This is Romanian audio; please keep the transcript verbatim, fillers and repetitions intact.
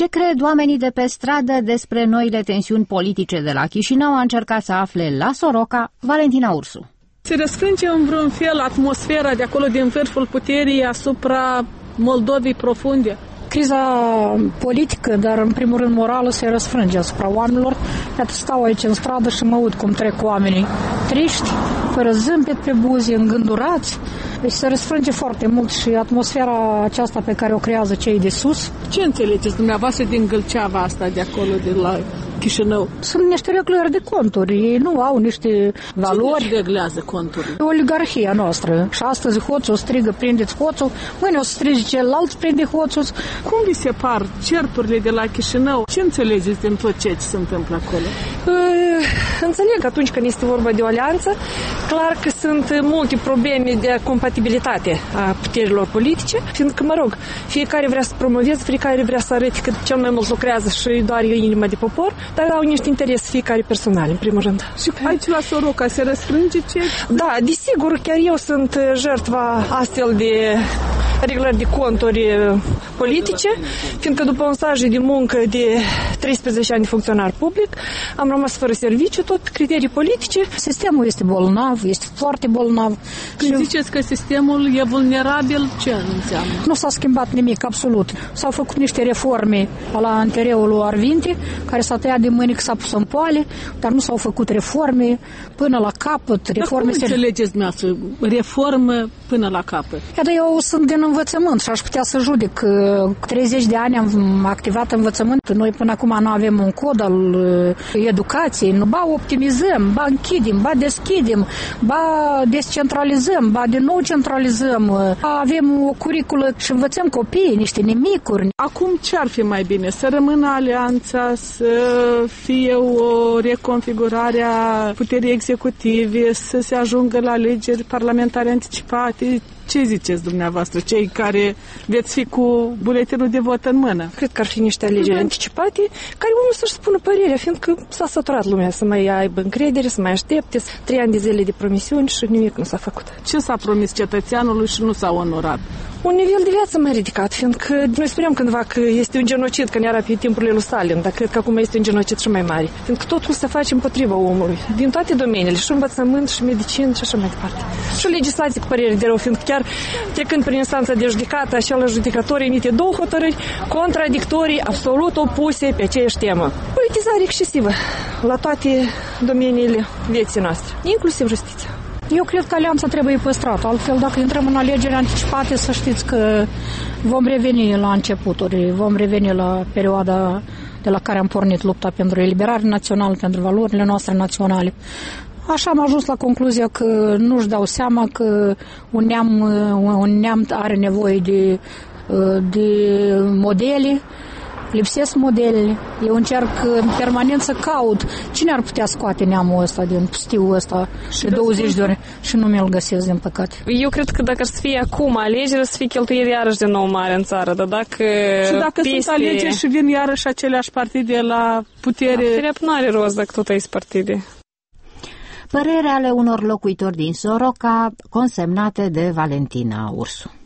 Ce cred oamenii de pe stradă despre noile tensiuni politice de la Chișinău a încercat să afle la Soroca Valentina Ursu. Se răsfrânge în vreun fel atmosfera de acolo din vârful puterii asupra Moldovei profunde? Criza politică, dar în primul rând morală, se răsfrânge asupra oamenilor. Iată, stau aici în stradă și mă uit cum trec oamenii triști, fără zâmbet pe buze, îngândurați. Deci se răsfrânge foarte mult și atmosfera aceasta pe care o creează cei de sus. Ce înțelegeți dumneavoastră din gâlceava asta de acolo, de la Chișinău? Sunt niște reglări de conturi. Ei nu au niște valori. Cine reglează conturile? Oligarhia noastră. Și astăzi hoțul strigă, prindeți hoțul, mâine o să strige celălalt, prinde hoțul. Cum vi se par certurile de la Chișinău? Ce înțelegeți din tot ce se întâmplă acolo? Uh, înțeleg că atunci când este vorba de o alianță, clar că sunt multe probleme de compatibilitate a puterilor politice, fiindcă, mă rog, fiecare vrea să promoveze, fiecare vrea să arăte că cel mai mult lucrează și doar e inima de popor, dar au niște interese fiecare personal, în primul rând. Și aici la Soroca se răsfrânge ce? Da, desigur, chiar eu sunt jertva astfel de reglări de conturi politice, fiindcă după un staj de muncă de treisprezece ani de funcționar public, am rămas fără serviciu, tot criterii politice. Sistemul este bolnav, este foarte bolnav. Când și... ziceți că sistemul e vulnerabil, ce înseamnă? Nu s-a schimbat nimic, absolut. S-au făcut niște reforme la antereul lui Arvinti, care s-a tăiat de mâini că s-a pus în poale, dar nu s-au făcut reforme până la capăt. Reforme. Dar cum înțelegeți dumneavoastră reformă până la capăt? Iată, eu sunt din învățământ și aș putea să judec. treizeci de ani am activat învățământ. Noi până acum nu avem un cod al educației. Ba optimizăm, ba închidem, ba deschidem, ba descentralizăm, ba din nou centralizăm. Avem o curiculă și învățăm copiii niște nimicuri. Acum ce ar fi mai bine? Să rămână alianța, să fie o reconfigurare a puterii executive, să se ajungă la alegeri parlamentare anticipate? Ce ziceți dumneavoastră, cei care veți fi cu buletinul de vot în mână? Cred că ar fi niște alegeri anticipate, care omul să-și spună părerea, fiindcă s-a săturat lumea să mai aibă încredere, să mai aștepte. Trei ani de zile de promisiuni și nimic nu s-a făcut. Ce s-a promis cetățeanului și nu s-a onorat? Un nivel de viață mai ridicat, fiindcă noi spuneam cândva că este un genocid, că era pe timpurile lui Stalin, dar cred că acum este un genocid și mai mare, fiindcă totul se face împotriva omului, din toate domeniile, și învățământ, și medicină, și așa mai departe. Și legislație cu părere de rău, fiindcă chiar trecând prin instanța de judecată, acela judecător emite două hotărâri contradictorii, absolut opuse pe aceeași temă. Politizare excesivă la toate domeniile vieții noastre, inclusiv justiția. Eu cred că alianța trebuie păstrată, altfel dacă intrăm în alegeri anticipate, să știți că vom reveni la începuturi, vom reveni la perioada de la care am pornit lupta pentru eliberare națională, pentru valorile noastre naționale. Așa am ajuns la concluzia că nu-și dau seama că un neam, un neam are nevoie de, de modele, lipsesc modelele. Eu încerc în permanent să caut cine ar putea scoate neamul ăsta din pustiul ăsta de douăzeci de ori și nu mi-l găsesc, din păcate. Eu cred că dacă ar să fie acum alegeri, să fie cheltuieli iarăși de nou mare în țară, dar dacă... Și dacă peste... sunt alegeri și vin iarăși aceleași partide la putere... Firea nu are rost dacă tot aici partide. Părere ale unor locuitori din Soroca, consemnate de Valentina Ursu.